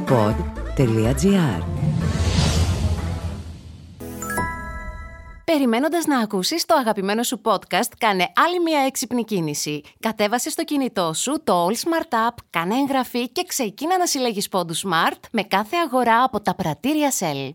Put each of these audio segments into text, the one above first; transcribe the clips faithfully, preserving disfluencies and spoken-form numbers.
pod τελεία gr. Περιμένοντας να ακούσεις το αγαπημένο σου podcast, κάνε άλλη μια έξυπνη κίνηση. Κατέβασε στο κινητό σου το All Smart App, κάνε εγγραφή και ξεκίνα να συλλέγεις πόντους Smart με κάθε αγορά από τα πρατήρια Shell.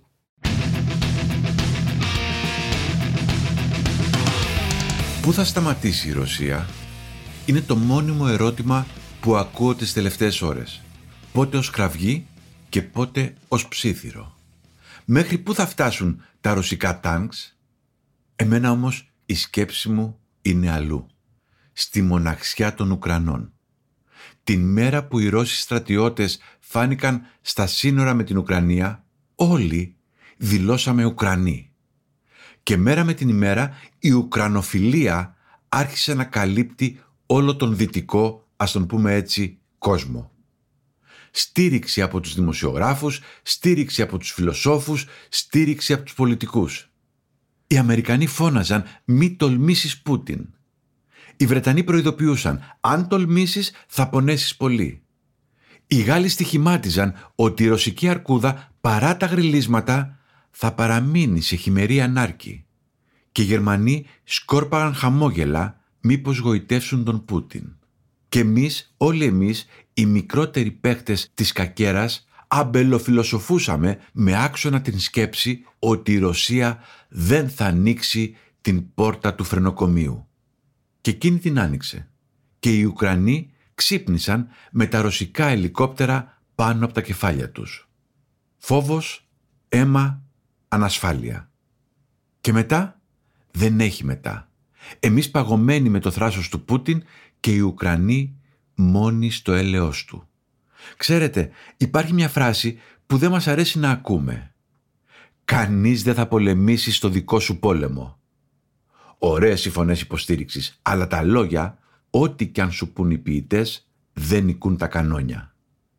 Πού θα σταματήσει η Ρωσία? Είναι το μόνιμο ερώτημα που ακούω τις τελευταίες ώρες. Πότε ως κραυγή και πότε ως ψίθυρο. Μέχρι πού θα φτάσουν τα ρωσικά τάγκς? Εμένα όμως η σκέψη μου είναι αλλού. Στη μοναξιά των Ουκρανών. Την μέρα που οι Ρώσοι στρατιώτες φάνηκαν στα σύνορα με την Ουκρανία, όλοι δηλώσαμε Ουκρανοί. Και μέρα με την ημέρα η Ουκρανοφιλία άρχισε να καλύπτει όλο τον δυτικό, ας τον πούμε έτσι, κόσμο. Στήριξη από τους δημοσιογράφους, στήριξη από τους φιλοσόφους, στήριξη από τους πολιτικούς. Οι Αμερικανοί φώναζαν «Μη τολμήσεις Πούτιν». Οι Βρετανοί προειδοποιούσαν «Αν τολμήσεις θα πονέσεις πολύ». Οι Γάλλοι στοιχημάτιζαν ότι η ρωσική αρκούδα παρά τα γρυλίσματα θα παραμείνει σε χειμερή ανάρκη. Και οι Γερμανοί σκόρπαγαν χαμόγελα μήπως γοητεύσουν τον Πούτιν. Και εμείς, όλοι εμείς, οι μικρότεροι παίκτες της κακέρας, αμπελοφιλοσοφούσαμε με άξονα την σκέψη ότι η Ρωσία δεν θα ανοίξει την πόρτα του φρενοκομείου. Και εκείνη την άνοιξε. Και οι Ουκρανοί ξύπνησαν με τα ρωσικά ελικόπτερα πάνω από τα κεφάλια τους. Φόβος, αίμα, ανασφάλεια. Και μετά δεν έχει μετά. Εμείς παγωμένοι με το θράσος του Πούτιν και οι Ουκρανοί μόνοι στο έλεος του. Ξέρετε, υπάρχει μια φράση που δεν μας αρέσει να ακούμε. Κανείς δεν θα πολεμήσει στο δικό σου πόλεμο. Ωραίες οι φωνές υποστήριξης, αλλά τα λόγια, ό,τι κι αν σου πουν οι ποιητές, δεν νικούν τα κανόνια.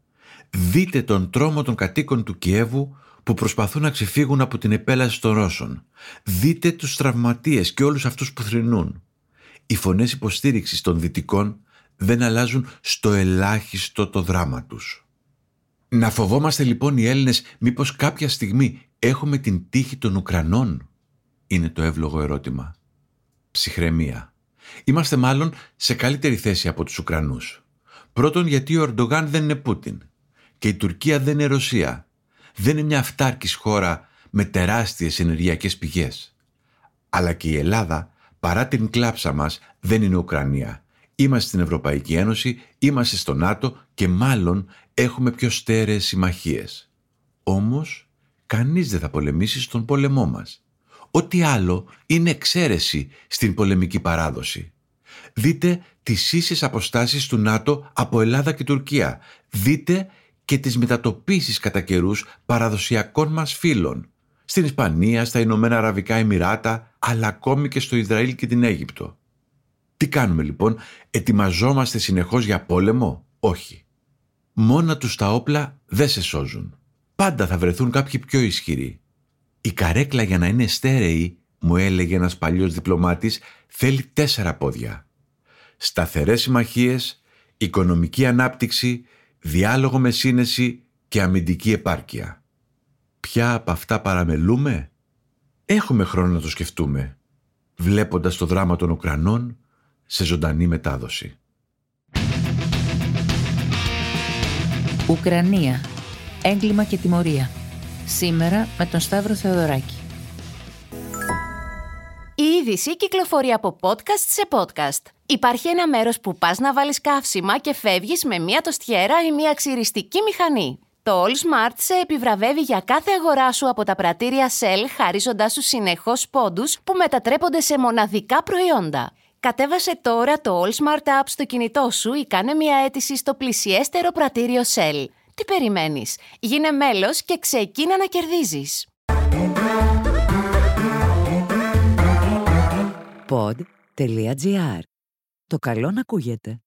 Δείτε τον τρόμο των κατοίκων του Κιέβου που προσπαθούν να ξεφύγουν από την επέλαση των Ρώσων. Δείτε τους τραυματίες και όλους αυτούς που θρηνούν. Οι φωνές υποστήριξης των δυτικών δεν αλλάζουν στο ελάχιστο το δράμα τους. Να φοβόμαστε λοιπόν οι Έλληνες μήπως κάποια στιγμή έχουμε την τύχη των Ουκρανών? Είναι το εύλογο ερώτημα. Ψυχραιμία. Είμαστε μάλλον σε καλύτερη θέση από τους Ουκρανούς. Πρώτον γιατί ο Ερντογάν δεν είναι Πούτιν και η Τουρκία δεν είναι Ρωσία. Δεν είναι μια αυτάρκης χώρα με τεράστιες ενεργειακές πηγές. Αλλά και η Ελλάδα, παρά την κλάψα μας, δεν είναι Ουκρανία. Είμαστε στην Ευρωπαϊκή Ένωση, είμαστε στο ΝΑΤΟ και μάλλον έχουμε πιο στέρεες συμμαχίες. Όμως, κανείς δεν θα πολεμήσει στον πόλεμό μας. Ό,τι άλλο είναι εξαίρεση στην πολεμική παράδοση. Δείτε τις ίσες αποστάσεις του ΝΑΤΟ από Ελλάδα και Τουρκία. Δείτε και τις μετατοπίσεις κατά καιρούς παραδοσιακών μας φίλων. Στην Ισπανία, στα Ηνωμένα Αραβικά Εμιράτα, αλλά ακόμη και στο Ισραήλ και την Αίγυπτο. Τι κάνουμε λοιπόν, ετοιμαζόμαστε συνεχώς για πόλεμο? Όχι. Μόνα τους τα όπλα δεν σε σώζουν. Πάντα θα βρεθούν κάποιοι πιο ισχυροί. Η καρέκλα για να είναι στέρεη, μου έλεγε ένας παλιός διπλωμάτης, θέλει τέσσερα πόδια. Σταθερές συμμαχίες, οικονομική ανάπτυξη, διάλογο με σύνεση και αμυντική επάρκεια. Ποια από αυτά παραμελούμε? Έχουμε χρόνο να το σκεφτούμε, βλέποντας το δράμα των Ουκρανών σε ζωντανή μετάδοση. Ουκρανία. Έγκλημα και τιμωρία. Σήμερα με τον Σταύρο Θεοδωράκη. Η είδηση κυκλοφορεί από podcast σε podcast. Υπάρχει ένα μέρος που πας να βάλεις καύσιμα και φεύγεις με μία τοστιέρα ή μία ξυριστική μηχανή. Το All Smart σε επιβραβεύει για κάθε αγορά σου από τα πρατήρια Shell, χαρίζοντάς σου συνεχώς πόντους που μετατρέπονται σε μοναδικά προϊόντα. Κατέβασε τώρα το All Smart App στο κινητό σου ή κάνε μια αίτηση στο πλησιέστερο πρατήριο Shell. Τι περιμένεις? Γίνε μέλος και ξεκίνα να κερδίζεις. pod τελεία gr. Το καλό να ακούγεται.